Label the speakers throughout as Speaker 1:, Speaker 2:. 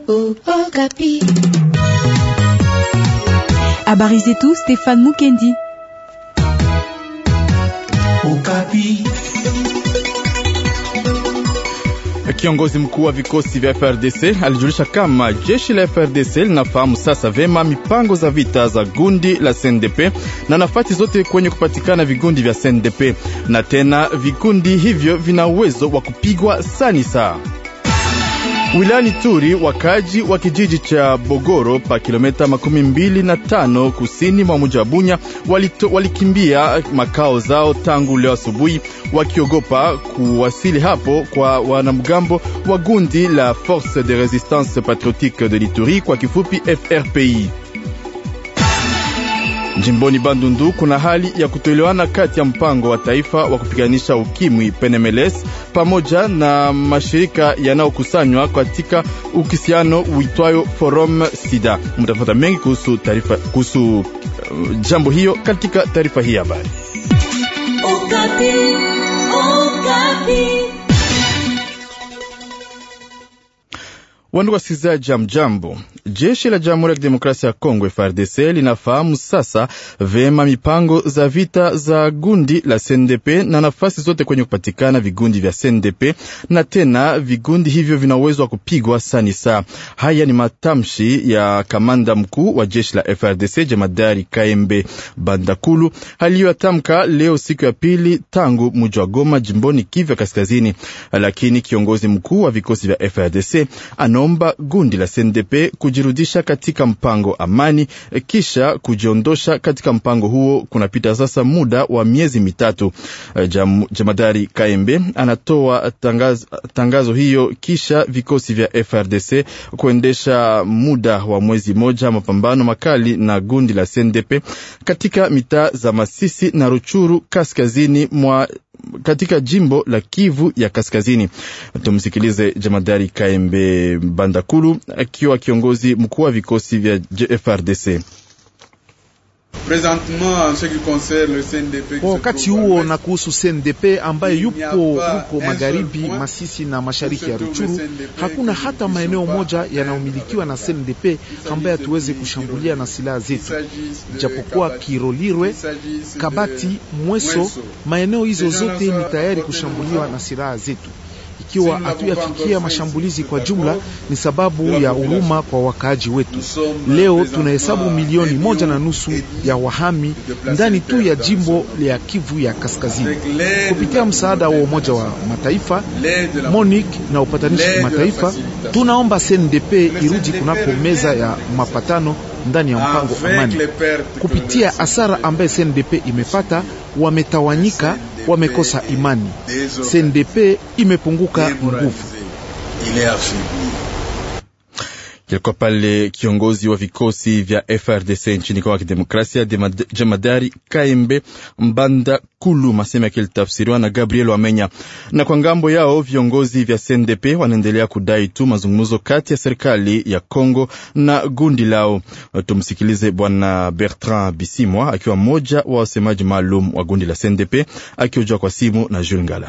Speaker 1: Okapi.
Speaker 2: Habari zetu Stéphane Mukendi.
Speaker 3: Okapi. Kiongozi mkuu wa vikosi vya FRDC alijulisha kama jeshi la FRDC linafahamu sasa vema mipango za vita za gundi la CNDP na nafasi zote kwenye kupatikana vigundi vya CNDP, na tena vikundi hivyo vina uwezo wa kupigwa sanisa. Wilayani Turi, wakaji wa kijiji cha Bogoro pa kilomita 25 kusini mwa mji wa Bunya walikimbia makao zao tangu leo asubuhi, wakiogopa kuwasili hapo kwa wanamgambo wa gundi la Force de Resistance Patriotique de l'Ituri, kwa kifupi FRPI. Jimboni Bandundu kuna hali ya kutoelewana kati ya mpango wa taifa wa kupiganisha ukimwi PNMLS pamoja na mashirika yanayokusanywa katika ukisiano uitwayo Forum Sida. Mtafuta mengi kuhusu jambo hiyo katika taarifa hii habari. Wandugu wasikilizaji, jambo. Jeshi la Jamhuri ya Kidemokrasia ya Kongo FARDC linafahamu sasa vema mipango za vita za gundi la CNDP na nafasi zote kwenye kupatikana vigundi vya CNDP, na tena vigundi hivyo vina uwezo wa kupigwa sanisa. Haya ni matamshi ya kamanda mkuu wa jeshi la FARDC Jemadari Kaembe Bandakulu aliyotamka leo siku ya pili tangu mji wa Goma jimboni Kivu Kaskazini. Lakini kiongozi mkuu wa vikosi vya FARDC anaomba gundi la CNDP kujirudisha katika mpango amani kisha kujiondosha katika mpango huo. Kunapita sasa muda wa miezi mitatu. Jemadari Kaembe anatoa tangazo hiyo kisha vikosi vya FARDC kuendesha muda wa mwezi moja mapambano makali na gundi la CNDP katika mitaa za Masisi na Ruchuru kaskazini mwa katika jimbo la Kivu ya Kaskazini. Tumsikilize Jemadari Kaembe Bandakulu akiwa kiongozi mkuu wa vikosi vya FARDC.
Speaker 4: Kwa wakati huo na kuhusu CNDP ambaye yupo huko magharibi Masisi na mashariki ya Ruchuru, hakuna hata maeneo moja yanayomilikiwa na CNDP ambaye tuweze kushambulia na silaha zetu. Japokuwa Kirolirwe, Kabati, Mweso, maeneo hizo zote ni tayari kushambuliwa na silaha zetu. Ikiwa hatuyafikia mashambulizi kwa jumla ni sababu ya huruma kwa wakaaji wetu. Leo tunahesabu 1.5 milioni ya wahami ndani tu ya jimbo la Kivu ya Kaskazini. Kupitia msaada wa Umoja wa Mataifa, MONUC na upatanishi kimataifa, tunaomba CNDP irudi kunako meza ya mapatano ndani ya mpango amani. Kupitia hasara ambaye CNDP imepata, wametawanyika, wamekosa imani. CNDP imepunguka nguvu.
Speaker 3: Kilikuwa pale kiongozi wa vikosi vya FRDC nchini Kongo ya Kidemokrasia Jemadari Kaembe Mbanda Kulu, masema yakilitafsiriwa na Gabriel Wamenya. Na kwa ngambo yao viongozi vya CNDP wanaendelea kudai tu mazungumzo kati ya serikali ya Kongo na gundi lao. Tumsikilize Bwana Bertrand Bisimwa akiwa mmoja wa wasemaji maalum wa gundi la CNDP akiojwa kwa simu na Jules Ngala.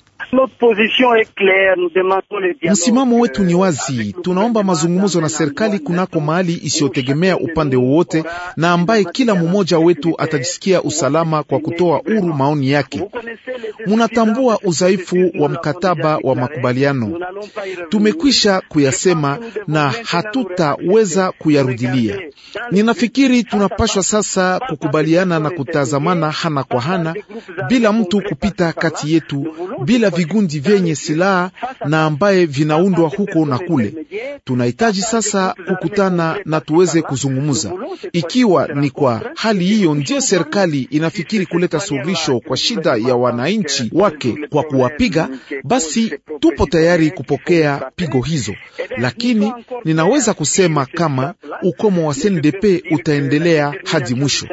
Speaker 4: Msimamo wetu ni wazi. Tunaomba mazungumzo na serikali kunako mahali isiyotegemea upande wowote na ambaye kila mmoja wetu atajisikia usalama kwa kutoa huru maoni yake. Munatambua udhaifu wa mkataba wa makubaliano. Tumekwisha kuyasema na hatutaweza kuyarudilia. Ninafikiri tunapashwa sasa kukubaliana na kutazamana hana kwa hana bila mtu kupita kati yetu, bila vigundi vyenye silaha na ambaye vinaundwa huko na kule. Tunahitaji sasa kukutana na tuweze kuzungumza. Ikiwa ni kwa hali hiyo ndio serikali inafikiri kuleta suluhisho kwa shida ya wananchi wake kwa kuwapiga, basi tupo tayari kupokea pigo hizo. Lakini ninaweza kusema kama ukomo wa CNDP utaendelea hadi mwisho.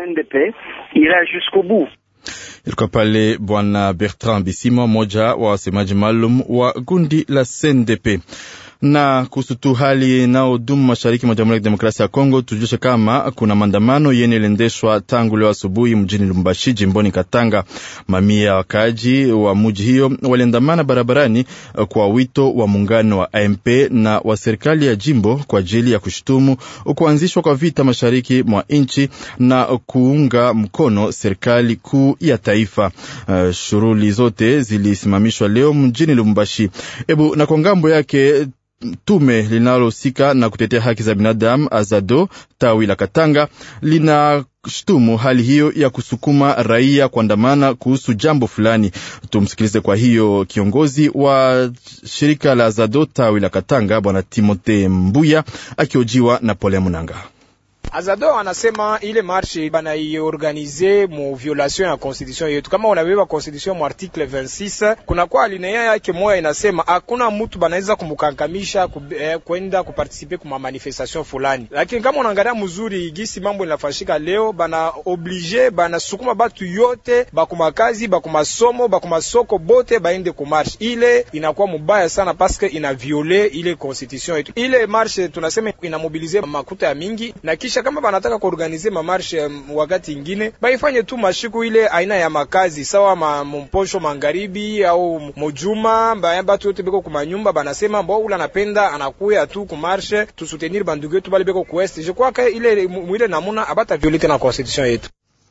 Speaker 3: Ilikuwa pale Bwana Bertrand Bisima, moja wa wasemaji maalum wa gundi la CNDP. Na kuhusu tu hali inayodumu mashariki mwa Jamhuri ya Kidemokrasia ya Kongo, tujulishe kama kuna maandamano yenye iliendeshwa tangu leo asubuhi mjini Lubumbashi, jimboni Katanga. Mamia ya wakaaji wa mji hiyo waliandamana barabarani kwa wito wa muungano wa AMP na wa serikali ya jimbo kwa ajili ya kushutumu kuanzishwa kwa vita mashariki mwa nchi na kuunga mkono serikali kuu ya taifa. Shughuli zote zilisimamishwa leo mjini Lubumbashi. Na kwa ngambo yake tume linalohusika na kutetea haki za binadamu Azado tawi la Katanga linashtumu hali hiyo ya kusukuma raia kuandamana kuhusu jambo fulani. Tumsikilize kwa hiyo kiongozi wa shirika la Azado tawi la Katanga, bwana Timote Mbuya, akiojiwa na Pole Munanga.
Speaker 1: Azado anasema ile marche bana iorganize mu violation ya constitution yetu. Kama unabeba constitution mu article 26, kuna kwa alinea yake moja inasema hakuna mtu banaweza kumkankamisha kwenda kuparticiper kuma manifestation fulani. Lakini kama unaangalia mzuri gisi mambo inafanyika leo, bana oblige bana sukuma batu yote bakuma kazi, bakuma somo, bakuma soko bote baende ku marche. Ile inakuwa mubaya sana parce que ina violer ile constitution yetu. Ile marche tunasema ina mobiliser makuta ya mingi, na kisha kama banataka kuorganize mamarshe wakati ingine baifanye tu mashiku ile aina ya makazi sawa mposho magharibi au mojuma batu yote beko kuma nyumba banasema mbo ula napenda anakuya tu kumarshe tu soutenir bandugu yetu bali beko kuwest. Je crois que ile namuna abata violate na constitution yetu.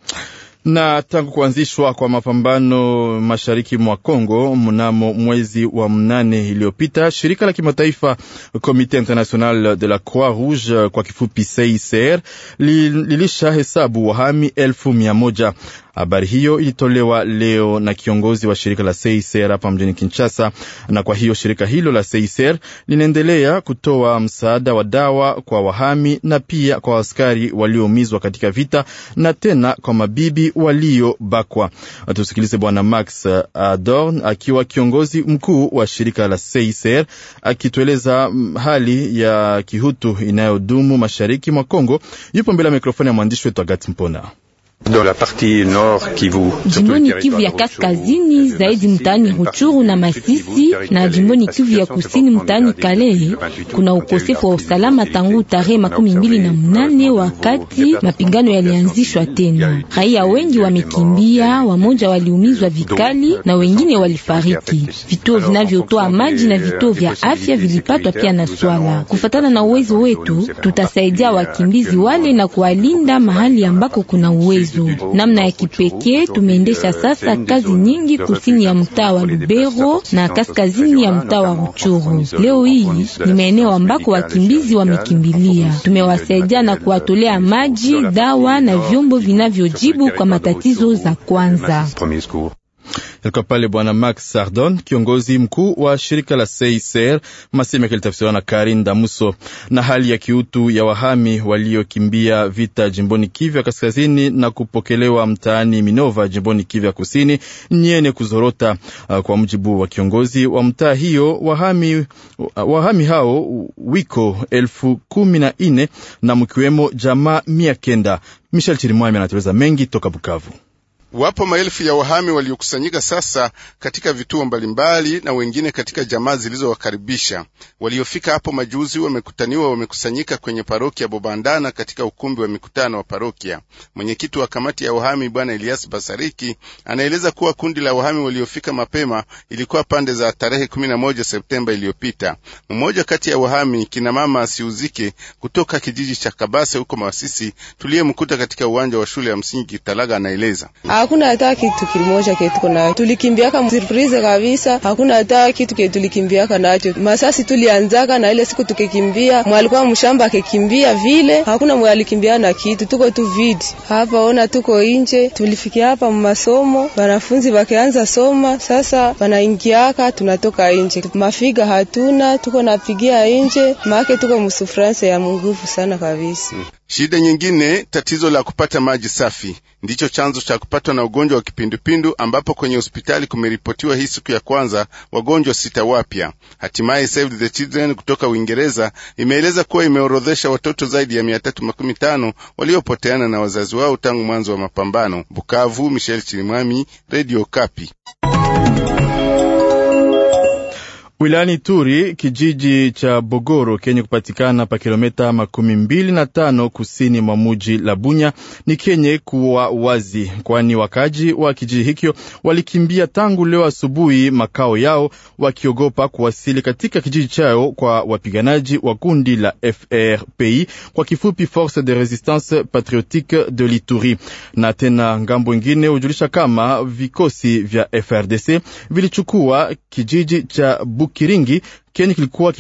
Speaker 3: Na tangu kuanzishwa kwa mapambano mashariki mwa Kongo mnamo mwezi wa 8 iliyopita, shirika la kimataifa Comité International de la Croix-Rouge kwa kifupi CICR lilisha hesabu wahami 1,100. Habari hiyo ilitolewa leo na kiongozi wa shirika la CICR hapa mjini Kinshasa, na kwa hiyo shirika hilo la CICR linaendelea kutoa msaada wa dawa kwa wahami na pia kwa askari walioumizwa katika vita na tena kwa mabibi waliobakwa. Tusikilize bwana Max Adorn akiwa kiongozi mkuu wa shirika la CICR akitueleza hali ya kihutu inayodumu mashariki mwa Kongo. Yupo mbele ya mikrofoni ya mwandishi wetu Agathe Mpona.
Speaker 2: Jimboni Kivu ya kaskazini zaidi mtaani Ruchuru na Masisi na jimboni Kivu ya kusini mtaani Kalehe kuna ukosefu wa usalama tangu tarehe 28 wakati mapigano yalianzishwa tena. Raia wengi wamekimbia, wamoja waliumizwa vikali na wengine walifariki. Vituo vinavyotoa maji na vituo vya afya vilipatwa pia na swala. Kufatana na uwezo wetu, tutasaidia wakimbizi wale na kuwalinda mahali ambako kuna uwezo. Namna ya kipekee tumeendesha sasa kazi nyingi kusini ya mtaa wa Lubero na kaskazini ya mtaa wa Ruchuru. Leo hii ni maeneo ambako wakimbizi wamekimbilia. Tumewasaidia na kuwatolea maji, dawa na vyombo vinavyojibu kwa matatizo za kwanza.
Speaker 3: Yalikuwa pale bwana Max Sardon, kiongozi mkuu wa shirika la CICR, maseme kilitafsiriwa na Karin Damuso. Na hali ya kiutu ya wahami waliokimbia vita jimboni Kivu ya kaskazini na kupokelewa mtaani Minova jimboni Kivu ya kusini nyene kuzorota. Kwa mujibu wa kiongozi wa mtaa hiyo, wahami hao wiko 14,000 na mkiwemo jamaa 900. Michel Chirimwami anatueleza mengi toka Bukavu.
Speaker 5: Wapo maelfu ya wahami waliokusanyika sasa katika vituo mbalimbali na wengine katika jamaa zilizowakaribisha. Waliofika hapo majuzi wamekusanyika kwenye parokia Bobandana katika ukumbi wa mikutano wa parokia. Mwenyekiti wa kamati ya wahami bwana Elias Basariki anaeleza kuwa kundi la wahami waliofika mapema ilikuwa pande za tarehe 11 Septemba iliyopita. Mmoja kati ya wahami kina mama Asiuzike kutoka kijiji cha Kabase huko Masisi tuliyemkuta katika uwanja wa shule ya msingi Talaga anaeleza.
Speaker 6: Hakuna hata kitu kimoja kitu nacho. Tulikimbiaka surprise kabisa. Hakuna hata kitu kitu tulikimbiaka nacho. Masasi tulianzaka na ile siku tukikimbia, mwalikuwa mshamba akikimbia vile. Hakuna mwalikimbia na kitu. Tuko tu vidi. Hapa ona tuko nje. Tulifikia hapa masomo, wanafunzi wakianza soma, sasa wanaingiaka tunatoka nje. Mafiga hatuna, tuko napigia nje. Maana tuko msufrance ya nguvu sana kabisa.
Speaker 5: Shida nyingine, tatizo la kupata maji safi ndicho chanzo cha kupatwa na ugonjwa wa kipindupindu, ambapo kwenye hospitali kumeripotiwa hii siku ya kwanza wagonjwa 6 wapya. Hatimaye Save the Children kutoka Uingereza imeeleza kuwa imeorodhesha watoto zaidi ya 315 waliopoteana na wazazi wao tangu mwanzo wa mapambano. Bukavu, Michel Chirimwami, Radio Kapi.
Speaker 3: Wilayani Turi, kijiji cha Bogoro kenye kupatikana pa kilomita 25 kusini mwa mji la Bunya ni kenye kuwa wazi, kwani wakaji wa kijiji hikyo walikimbia tangu leo asubuhi makao yao, wakiogopa kuwasili katika kijiji chao kwa wapiganaji wa kundi la FRPI, kwa kifupi Force de Resistance Patriotique de l'Ituri. Na tena ngambo ingine hujulisha kama vikosi vya FRDC vilichukua kijiji cha Bukiringi kenye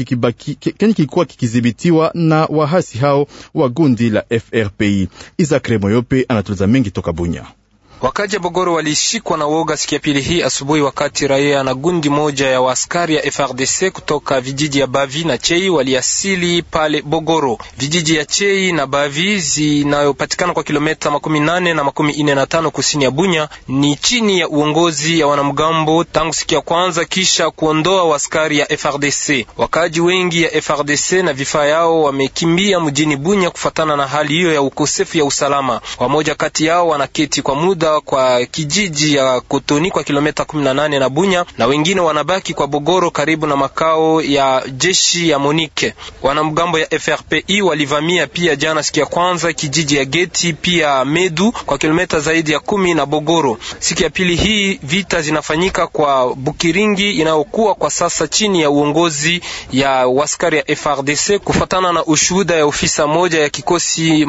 Speaker 3: kilikuwa kikidhibitiwa na wahasi hao wa gundi la FRPI. Isakre Moyope anatuliza mengi toka Bunya.
Speaker 7: Wakaji Bogoro walishikwa na woga siku ya pili hii asubuhi, wakati raia na gundi moja ya askari ya FRDC kutoka vijiji ya Bavi na Chei waliasili pale Bogoro. Vijiji ya Chei na Bavi zinayopatikana kwa kilomita 18 na 45 kusini ya Bunya ni chini ya uongozi ya wanamgambo tangu siku ya kwanza kisha kuondoa askari ya FRDC. Wakaji wengi ya FRDC na vifaa yao wamekimbia mjini Bunya kufatana na hali hiyo ya ukosefu ya usalama. Wamoja kati yao wanaketi kwa muda kwa kijiji ya Kotoni kwa kilomita 18 na Bunya, na wengine wanabaki kwa Bogoro karibu na makao ya jeshi ya Monike. Wanamgambo ya FRPI walivamia pia jana siku ya kwanza kijiji ya Geti pia Medu kwa kilomita zaidi ya 10 na Bogoro. Siku ya pili hii vita zinafanyika kwa Bukiringi inayokuwa kwa sasa chini ya uongozi ya askari ya FRDC kufatana na ushuhuda ya ofisa moja ya kikosi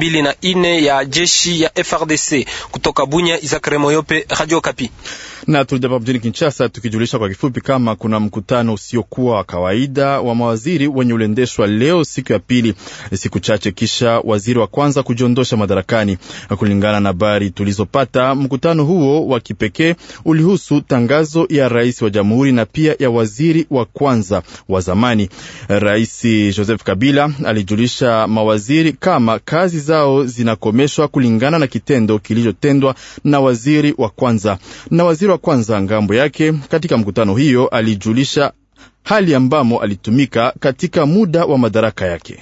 Speaker 7: 24 ya jeshi ya FRDC. Kutoka Bunya, Isakre Moyope, Radio Kapi.
Speaker 3: Na tulidapa mjini Kinshasa tukijulisha kwa kifupi kama kuna mkutano usiokuwa wa kawaida wa mawaziri wenye ulendeshwa leo siku ya pili, siku chache kisha waziri wa kwanza kujiondosha madarakani. Kulingana na habari tulizopata, mkutano huo wa kipekee ulihusu tangazo ya rais wa jamhuri na pia ya waziri wa kwanza wa zamani. Rais Joseph Kabila alijulisha mawaziri kama kazi zao zinakomeshwa kulingana na kitendo kilichotendwa na waziri wa kwanza. Na waziri wa kwanza ngambo yake katika mkutano hiyo alijulisha hali ambamo alitumika katika muda wa madaraka yake.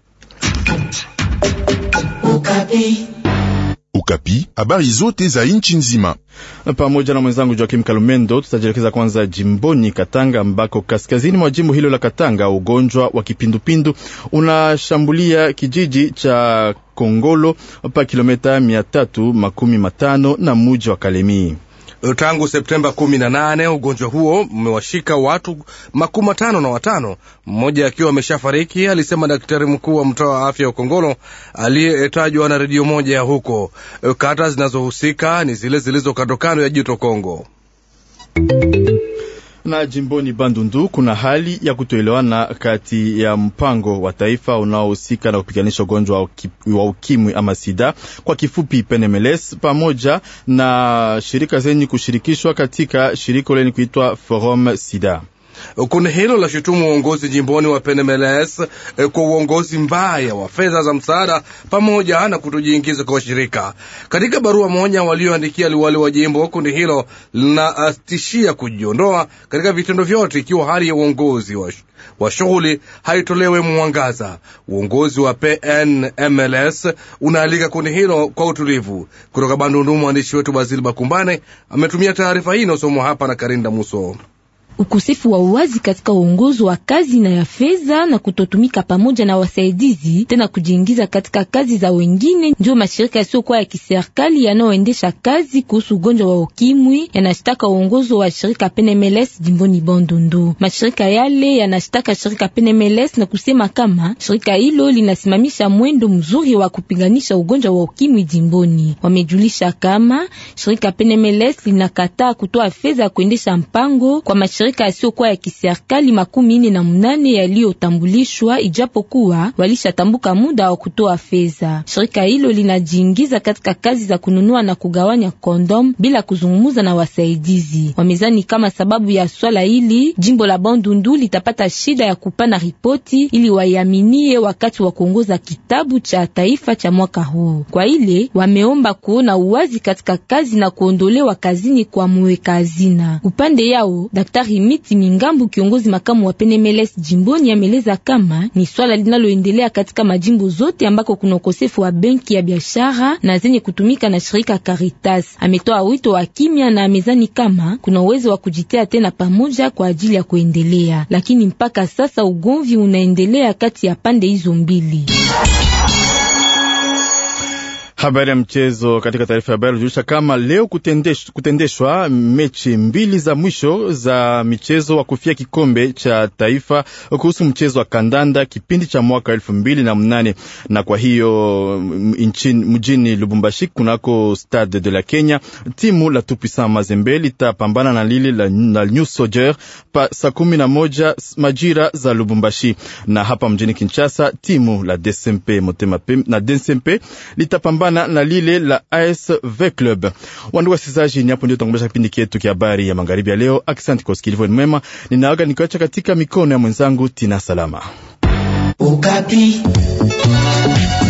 Speaker 8: Ukapi, habari zote za nchi nzima.
Speaker 3: Pamoja na mwenzangu Joakim Kalumendo, tutajelekeza kwanza jimboni Katanga, ambako kaskazini mwa jimbo hilo la Katanga ugonjwa wa kipindupindu unashambulia kijiji cha Kongolo pa kilomita 350 na mji wa Kalemi.
Speaker 9: Tangu Septemba 18 ugonjwa huo umewashika watu 55, mmoja akiwa ameshafariki, alisema daktari mkuu wa mtaa wa afya wa Kongolo aliyetajwa na redio moja ya huko. Kata zinazohusika ni zile zilizo kando ya Jito Kongo.
Speaker 3: Na jimboni Bandundu kuna hali ya kutoelewana kati ya mpango wa taifa unaohusika na kupiganisha ugonjwa wa ukimwi ama sida, kwa kifupi PNMLS, pamoja na shirika zenye kushirikishwa katika shirika lenye kuitwa Forum Sida.
Speaker 9: Kundi hilo la shutumu uongozi jimboni wa PNMLS kwa uongozi mbaya wa fedha za msaada pamoja na kutojiingiza kwa washirika. Katika barua moja walioandikia liwali wa jimbo, kundi hilo linatishia kujiondoa katika vitendo vyote ikiwa hali ya uongozi wa shughuli haitolewe mwangaza. Uongozi wa PNMLS unaalika kundi hilo kwa utulivu. Kutoka Bandundu, mwandishi wetu Bazili Bakumbane ametumia taarifa hii inayosomwa hapa na Karinda Muso.
Speaker 2: Ukosefu wa uwazi katika uongozi wa kazi na ya fedha na kutotumika pamoja na wasaidizi tena kujiingiza katika kazi za wengine, ndio mashirika yasiokuwa ya kiserikali yanayoendesha kazi kuhusu ugonjwa wa ukimwi yanashtaka uongozi wa shirika PNMLS jimboni Bandundu. Mashirika yale yanashtaka shirika PNMLS na kusema kama shirika hilo linasimamisha mwendo mzuri wa kupiganisha ugonjwa wa ukimwi jimboni. Wamejulisha kama shirika PNMLS linakataa kutoa fedha kuendesha mpango kwa mashirika yasiokuwa ya kiserikali 48 yaliyotambulishwa, ijapokuwa walishatambuka muda wa kutoa fedha. Shirika hilo linajiingiza katika kazi za kununua na kugawanya kondom bila kuzungumza na wasaidizi. Wamezani kama sababu ya swala hili jimbo la Bandundu litapata shida ya kupana ripoti ili waiaminie wakati wa kuongoza kitabu cha taifa cha mwaka huu. Kwa ile wameomba kuona uwazi katika kazi na kuondolewa kazini kwa mweka hazina. Upande yao daktari Daktari Miti Mingambu, kiongozi makamu wa PNMLS jimboni, ameleza kama ni swala linaloendelea katika majimbo zote ambako kuna ukosefu wa benki ya biashara na zenye kutumika na shirika Caritas. Ametoa wito wa kimya na amezani kama kuna uwezo wa kujitea tena pamoja kwa ajili ya kuendelea, lakini mpaka sasa ugomvi unaendelea kati ya pande hizo mbili.
Speaker 3: Habari ya mchezo. Katika taarifa ya habari hujulisha kama leo kutendeshwa mechi mbili za mwisho za michezo wa kufia kikombe cha taifa kuhusu mchezo wa kandanda kipindi cha mwaka 2008, na kwa hiyo mjini Lubumbashi kunako Stade de la Kenya, timu la Tout-Puissant Mazembe litapambana na lile la New Soldier pa saa 11 majira za Lubumbashi, na hapa mjini Kinshasa timu la DSMP Motema na DSMP litapambana na lile la ASV Club. Wandugu wasikilizaji, ni hapo ndio tunakomesha kipindi chetu cha habari ya magharibi ya leo. Asante kwa kusikiliza mwema. Ninaaga nikiacha katika mikono ya mwenzangu Tina Salama. Okapi.